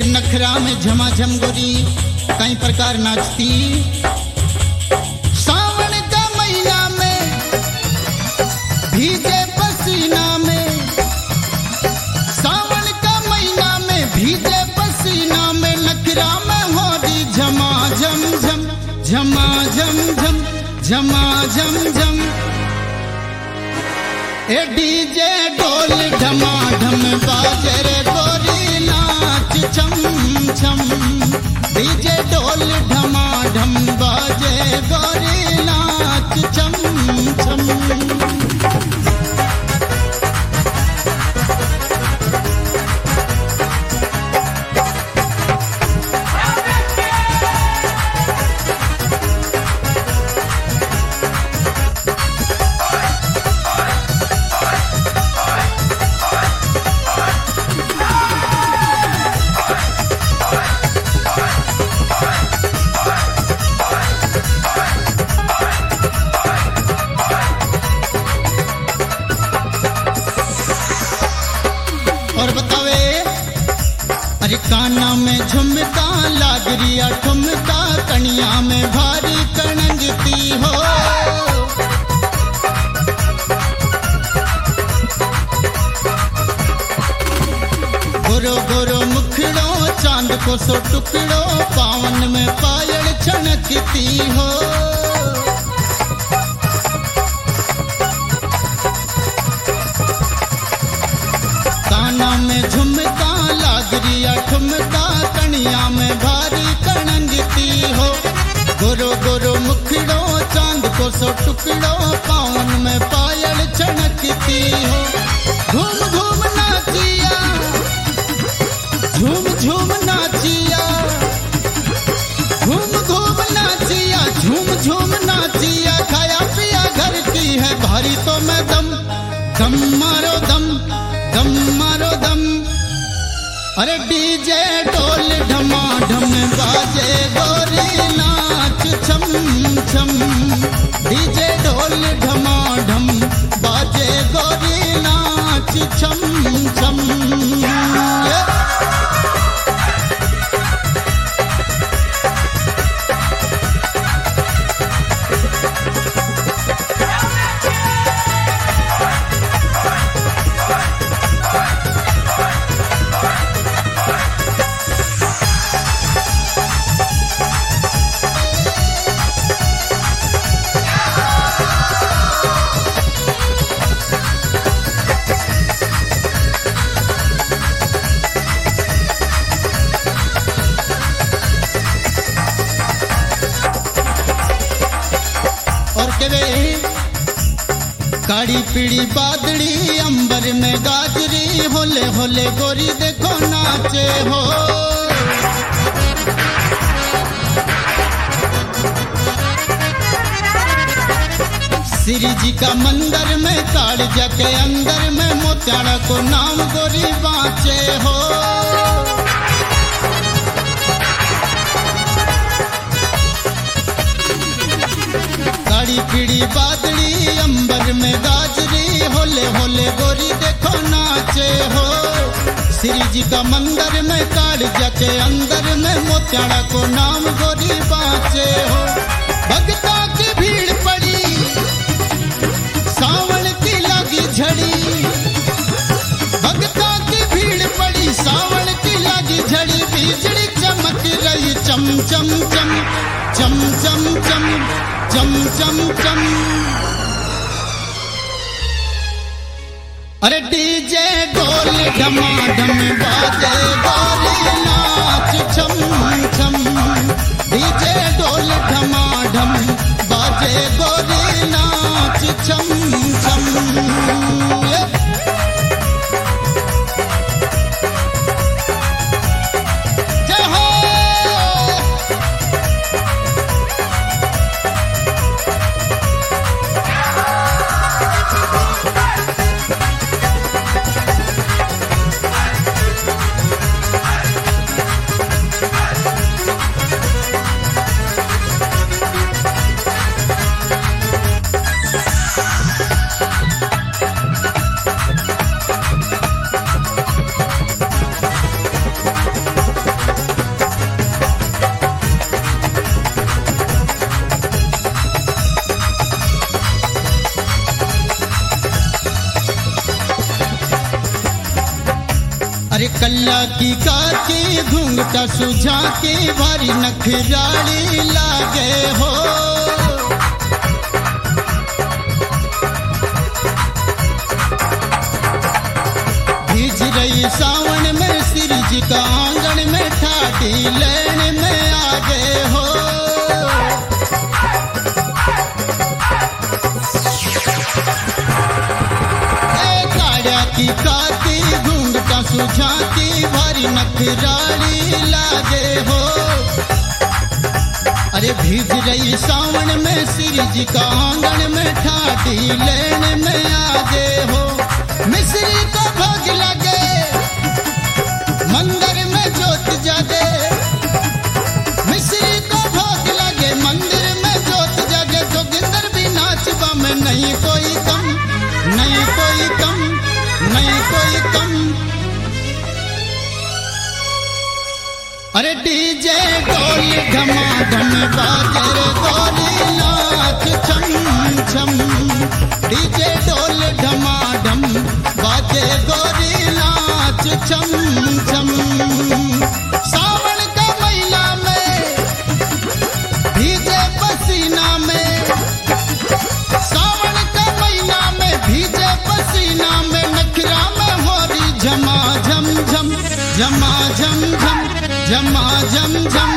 नखरा में झमाझम गोरी कई प्रकार नाचती। सावन का महीना में भीगे पसीना में, सावन का महीना में भीगे पसीना में, नखरा में हो रही झमाझम झम झमाझम झम झमाझम झम। ए डीजे ढोल ढमाढम बाजे रे गोरी नाच छम छम। डीजे ढोल ढमाढम बाजे गोरी नाच छम छम। और बतावे अरे काना में झुमका लाग रिया ठुमका, कनिया में भारी कणंगती हो। गोरो गोरो मुखड़ो चांद को सो टुकड़ो, पावन में पायल छनकती हो। काना में झुमका लाग रिया ठुमका, कनिया में भारी कणंगती हो। गोरो गोरो मुखड़ो चांद को सो टुकड़ो, पावन में पायल छनकती हो। घूम घूम नाचिया झूम झूम नाचिया, घूम घूम नाचिया झूम झूम नाचिया। खाया पिया घर की है भारी तो मैं दम दम मारो दम दम मारो दम। अरे डीजे ढोल ढमाढम बाजे गोरी नाच छम छम। डीजे ढोल ढमाढम बाजे गोरी नाच छम छम। काड़ी पीड़ी बादड़ी अंबर में गाजरी, होले होले गोरी देखो नाचे हो। श्री जी का मंदिर में काड़िया के अंदर में, मोत्याड़ा को नाम गोरी बाँचे हो। काड़ी पीड़ी बादड़ी अंबर में गाजरी, होले होले गोरी देखो नाचे हो। श्री जी का मंदिर में काड़िया के अंदर में, मोत्याड़ा को नाम गोरी बाँचे हो। भक्ता की भीड़ पड़ी सावन की लगी झड़ी, भक्ता की भीड़ पड़ी सावन की लगी झड़ी। बिजली चमक रही चम चम चम चम चम चम चम चम चम। अरे डीजे ढोल ढमाढम बाजे गोरी नाच छम छम। डीजे ढोल ढमाढम बाजे गोरी नाच छम छम। जय हो। काला की काकी घूंघटा सुझा के भारी नखराली लागे हो। भीज रही सावन में श्री जी का आंगन में ठाटी लेने में आ गए हो। की काकी घूंघटा सुझा की भारी नखराली लागे हो। अरे भीज रही सावन में श्री जी का आंगन में ठाटी लेने में आगे हो। मिश्री को भोग लगे मंदिर में जोत जागे। मिश्री को भोग लगे मंदिर में जोत जागे। जोगिंदर भी नाचबा में नहीं कोई कम, नहीं कोई कम, नहीं कोई कम। अरे डीजे ढोल धमाधम बाजे रे गोरी नाच छम छम। डीजे ढोल धमाधम बाजे गोरी नाच छम छम। सावन का महीना में भीजे पसीना में, सावन का महीना में भीजे पसीना में नखरा में हो रही झमा झम झम, झमा झम झम, झमा झम झम।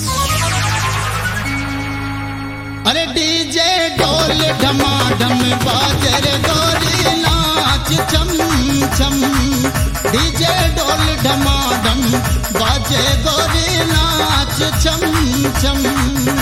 अरे डीजे ढोल ढमाढम बाजे रे गोरी नाच छम छम। डीजे ढोल ढमाढम बाजे गोरी नाच छम छम।